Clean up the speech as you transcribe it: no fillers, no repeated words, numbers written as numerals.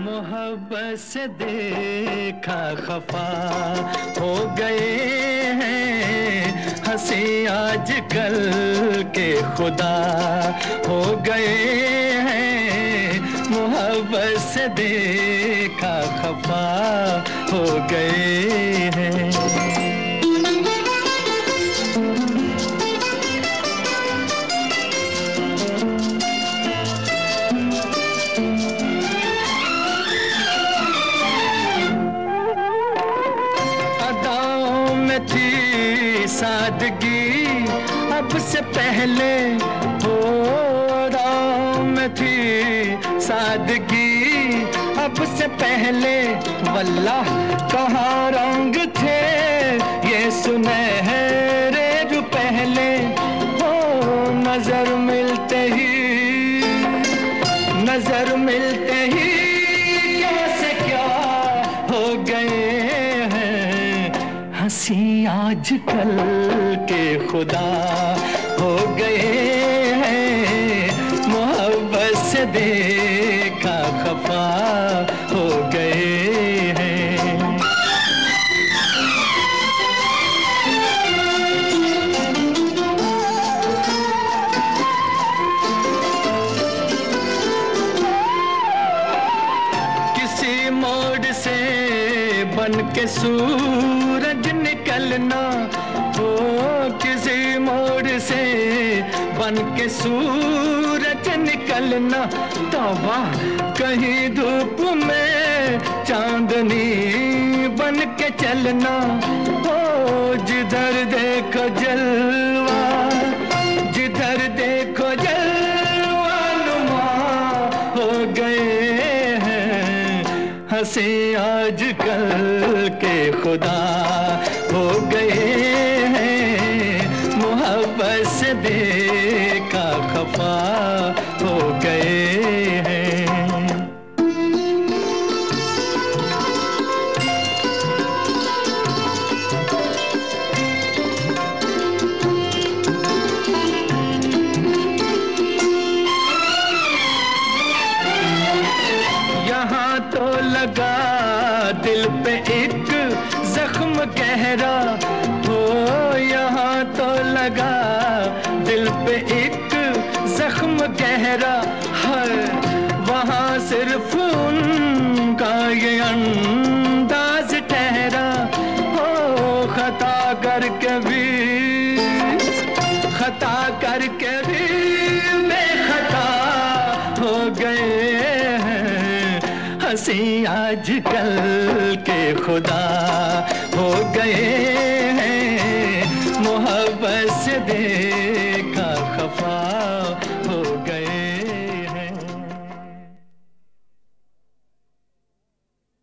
मोहब्बत से देखा खफा हो गए हैं, हंसी आजकल के खुदा हो गए हैं। मोहब्बत से देखा खफा हो गए हैं। थी सादगी अब से पहले, हो राम में थी सादगी अब से पहले। वल्लाह कहाँ रंग थे ये सुनहरे जो पहले। हो नजर मिलते ही कैसे क्या हो गए। हंसी आजकल के खुदा हो गए हैं, मोहब्बत से देखा खफा हो गए हैं। किसी मोड़ से बन के सूरज निकलना, हो किसी मोड़ से बन के सूरज निकलना। तौबा कहीं धूप में चांदनी बन के चलना। हो जिधर देखो जलवा, जिधर देखो जलवा नुमा हो गए हैं। हंसी आजकल के खुदा हो गए हैं, मोहब्बत से देखा खफा हो गए हैं। यहाँ तो लगा दिल पे एक जख्म गहरा, हो यहाँ तो लगा दिल पे एक जख्म गहरा है। वहाँ सिर्फ उनका ये अंदाज ठहरा। हो खता करके भी बेखता हो गए हैं। हंसी आजकल के खुदा हो गए हैं, मोहब्बत से